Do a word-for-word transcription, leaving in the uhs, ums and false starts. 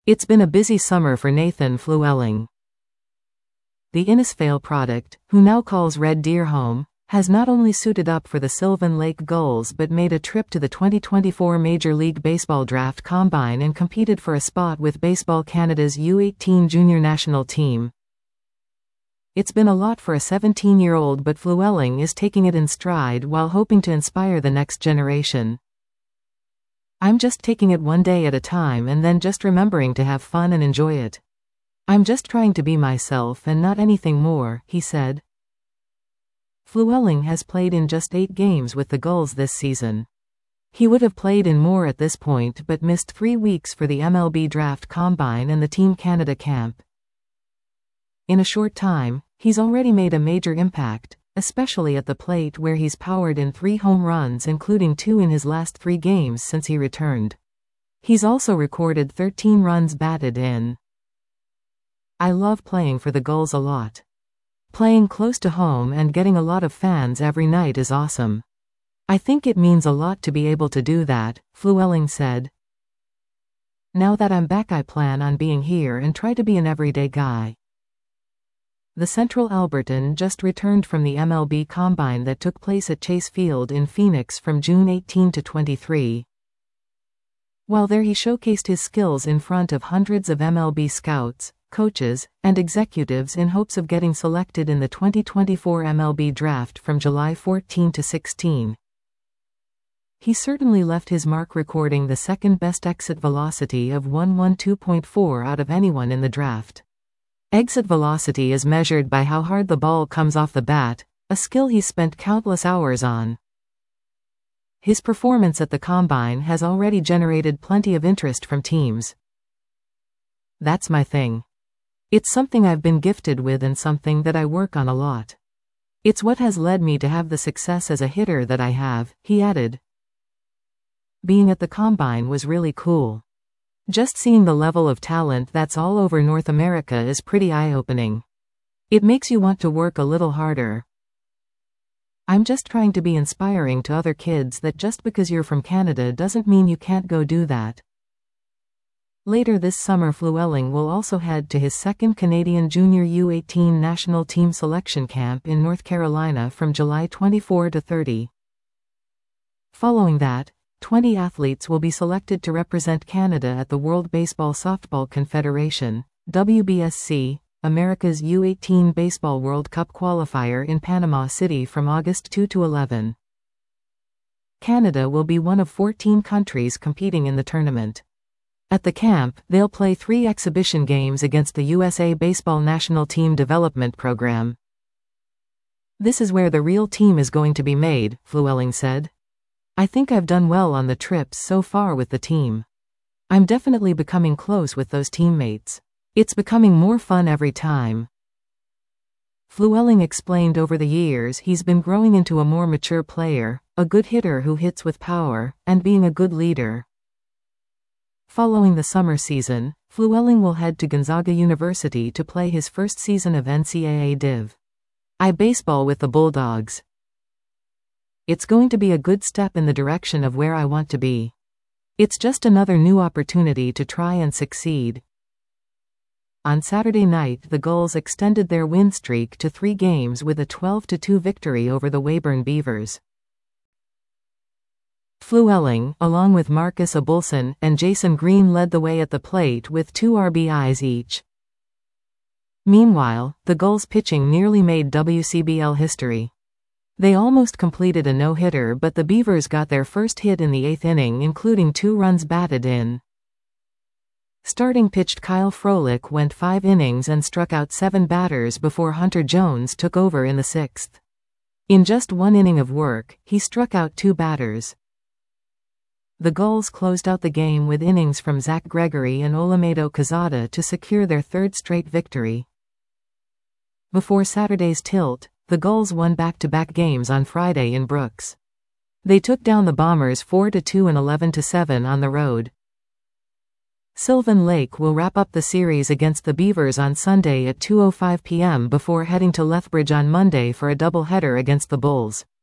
It's been a busy summer for Nathan Flewelling. The Innisfail product, who now calls Red Deer home, has not only suited up for the Sylvan Lake Gulls but made a trip to the twenty twenty-four Major League Baseball Draft Combine and competed for a spot with Baseball Canada's U eighteen junior national team. It's been a lot for a seventeen-year-old, but Flewelling is taking it in stride while hoping to inspire the next generation. "I'm just taking it one day at a time and then just remembering to have fun and enjoy it. I'm just trying to be myself and not anything more," he said. Flewelling has played in just eight games with the Gulls this season. He would have played in more at this point but missed three weeks for the M L B Draft Combine and the Team Canada camp. In a short time, he's already made a major impact, especially at the plate where he's powered in three home runs, including two in his last three games since he returned. He's also recorded thirteen runs batted in. "I love playing for the Gulls a lot. Playing close to home and getting a lot of fans every night is awesome. I think it means a lot to be able to do that," Flewelling said. "Now that I'm back, I plan on being here and try to be an everyday guy." The Central Albertan just returned from the M L B Combine that took place at Chase Field in Phoenix from June eighteenth to twenty-three. While there, he showcased his skills in front of hundreds of M L B scouts, coaches, and executives in hopes of getting selected in the twenty twenty-four M L B Draft from July fourteenth to sixteenth. He certainly left his mark, recording the second-best exit velocity of one twelve point four out of anyone in the draft. Exit velocity is measured by how hard the ball comes off the bat, a skill he's spent countless hours on. His performance at the Combine has already generated plenty of interest from teams. "That's my thing. It's something I've been gifted with and something that I work on a lot. It's what has led me to have the success as a hitter that I have," he added. "Being at the Combine was really cool. Just seeing the level of talent that's all over North America is pretty eye-opening. It makes you want to work a little harder. I'm just trying to be inspiring to other kids that just because you're from Canada doesn't mean you can't go do that." Later this summer, Flewelling will also head to his second Canadian Junior U eighteen national team selection camp in North Carolina from July twenty-fourth to thirtieth. Following that, twenty athletes will be selected to represent Canada at the World Baseball Softball Confederation, W B S C, America's U eighteen Baseball World Cup qualifier in Panama City from August second to eleventh. Canada will be one of fourteen countries competing in the tournament. At the camp, they'll play three exhibition games against the U S A Baseball National Team Development Program. "This is where the real team is going to be made," Flewelling said. "I think I've done well on the trips so far with the team. I'm definitely becoming close with those teammates. It's becoming more fun every time." Flewelling explained over the years he's been growing into a more mature player, a good hitter who hits with power, and being a good leader. Following the summer season, Flewelling will head to Gonzaga University to play his first season of N C double A Div one baseball with the Bulldogs. "It's going to be a good step in the direction of where I want to be. It's just another new opportunity to try and succeed." On Saturday night, the Gulls extended their win streak to three games with a twelve to two victory over the Weyburn Beavers. Flewelling, along with Marcus Abulson and Jason Green, led the way at the plate with two R B Is each. Meanwhile, the Gulls pitching nearly made W C B L history. They almost completed a no-hitter, but the Beavers got their first hit in the eighth inning, including two runs batted in. Starting pitched Kyle Froelich went five innings and struck out seven batters before Hunter Jones took over in the sixth. In just one inning of work, he struck out two batters. The Gulls closed out the game with innings from Zach Gregory and Olumide Quezada to secure their third straight victory. Before Saturday's tilt, the Gulls won back-to-back games on Friday in Brooks. They took down the Bombers four to two and eleven to seven on the road. Sylvan Lake will wrap up the series against the Beavers on Sunday at two oh five p m before heading to Lethbridge on Monday for a doubleheader against the Bulls.